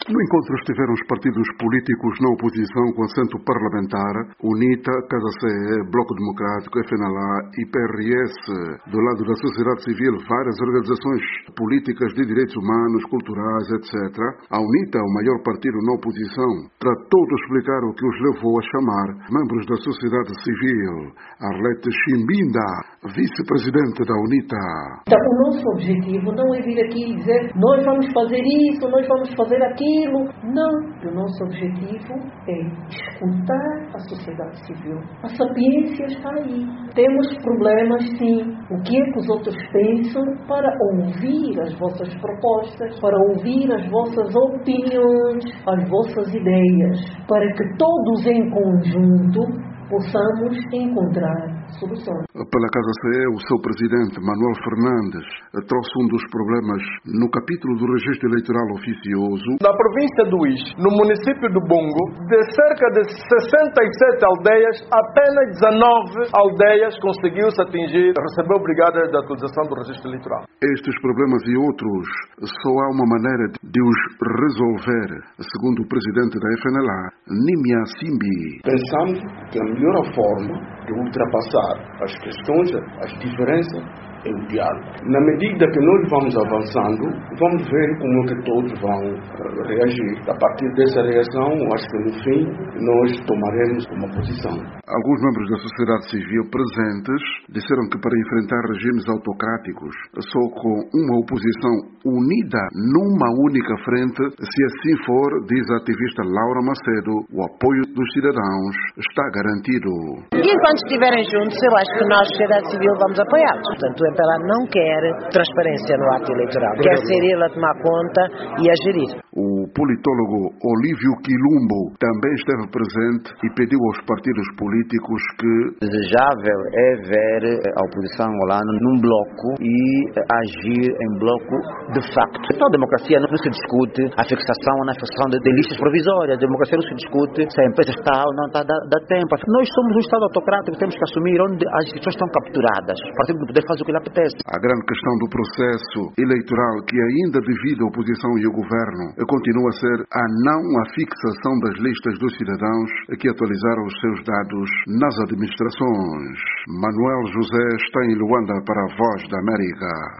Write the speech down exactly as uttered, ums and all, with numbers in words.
No encontro estiveram os partidos políticos na oposição com assento parlamentar, UNITA, Casa C E, Bloco Democrático, F N L A e P R S. Do lado da sociedade civil, várias organizações políticas de direitos humanos, culturais, etcétera. A UNITA, o maior partido na oposição, tratou de explicar o que os levou a chamar membros da sociedade civil. Arlete Chimbinda, vice-presidente da UNITA. Então, o nosso objetivo não é vir aqui e dizer nós vamos fazer isso, nós vamos fazer aquilo. Não, o nosso objetivo é escutar a sociedade civil. A sapiência está aí. Temos problemas, sim. O que é que os outros pensam, para ouvir as vossas propostas, para ouvir as vossas opiniões, as vossas ideias, para que todos em conjunto possamos encontrar soluções. Pela Casa C E, o seu presidente, Manuel Fernandes, trouxe um dos problemas no capítulo do registro eleitoral oficioso. Na província do Ixi, no município do Bongo, de cerca de sessenta e sete aldeias, apenas dezenove aldeias conseguiu-se atingir, receber obrigada da atualização do registro eleitoral. Estes problemas e outros, só há uma maneira de os resolver, segundo o presidente da F N L A, Nimia Simbi. Pensamos que a melhor forma de ultrapassar as questões, as diferenças, é o diálogo. Na medida que nós vamos avançando, vamos ver como é que todos vão reagir. A partir dessa reação, acho que no fim nós tomaremos uma posição. Alguns membros da sociedade civil presentes disseram que para enfrentar regimes autocráticos, só com uma oposição unida numa única frente, se assim for, diz a ativista Laura Macedo, o apoio dos cidadãos está garantido. E enquanto estiverem juntos, eu acho que nós, sociedade civil, vamos apoiá-los. Portanto, o M P L A não quer transparência no ato eleitoral, quer ser ele a tomar conta e a gerir. O politólogo Olívio Quilumbo também esteve presente e pediu aos partidos políticos que desejável é ver a oposição angolana num bloco e agir em bloco de facto. Então, a democracia não se discute a fixação ou na fixação de, de listas provisórias. A democracia não se discute se a empresa está ou não está dá, dá tempo. Nós somos um Estado autocrático, temos que assumir onde as instituições estão capturadas. O partido do poder faz o que lhe apetece. A grande questão do processo eleitoral, que ainda divide a oposição e o governo, continua a ser a não a fixação das listas dos cidadãos que atualizaram os seus dados nas administrações. Manuel José está em Luanda para a Voz da América.